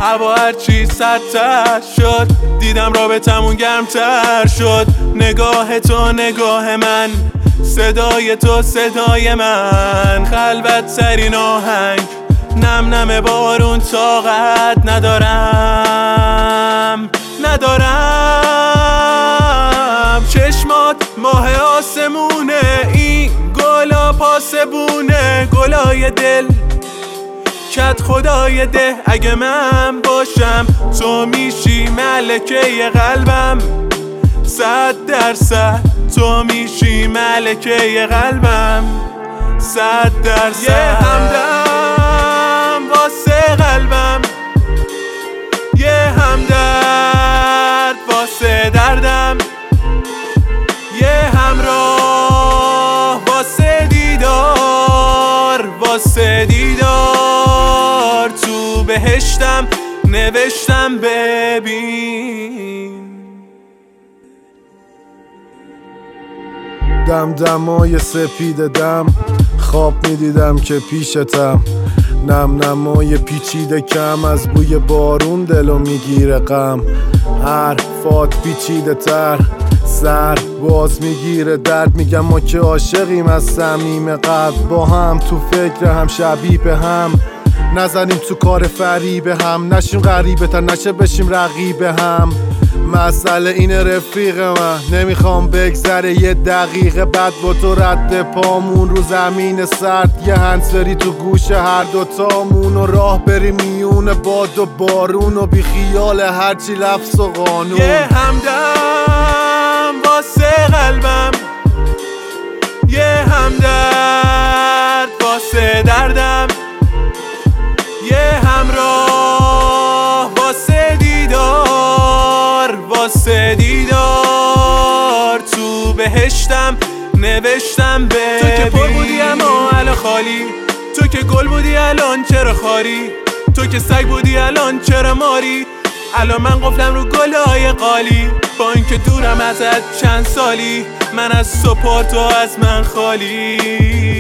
هوا هرچی سردتر شد دیدم رابطمون گرمتر شد. نگاه تو نگاه من، صدای تو صدای من، خلوت ترین آهنگ، نم نم بارون، طاقت ندارم چشمات ماه آسمونه، این گلا پاسبونه، گلای دل کت خدای ده. اگه من باشم تو میشی ملکه قلبم، 100% تو میشی ملکه قلبم، 100%. یه همدم واسه قلبم، یه همدرد واسه دردم، یه همراه واسه دیدار، واسه دیدار. تو بهشتم نوشتم ببین. دمدمای سپید دم، خواب میدیدم که پیشتم، نم نمای پیچیده کم، از بوی بارون دلو میگیره غم. حرفات پیچیده تر، سر باز میگیره درد. میگم ما که عاشقیم از صمیم قلب، با هم تو فکر هم شبیه به هم، نزنیم تو کار فریب هم، نشیم غریبه تر نشه بشیم رقیب هم. مسئله اینه رفیق من، نمیخوام بگذره یه دقیقه بعد با تو رد پامون رو زمین سرد، یه هنسفری تو گوش هر دوتامون و راه بریم میون باد و بارون و بی خیال هرچی لفظ و قانون. یه همدم واسه قلبم، یه همدرد واسه دردم، یه همراه واسه دیدار، واسه دیدار. تو بهشتم نوشتم ببین. تو که پر بودی اما الان خالی، تو که گل بودی الان چرا خاری، تو که سگ بودی الان چرا ماری. الان من قفلم رو گلای قالی، با اینکه دورم ازت چند سالی، من از تو پر تو از من خالی.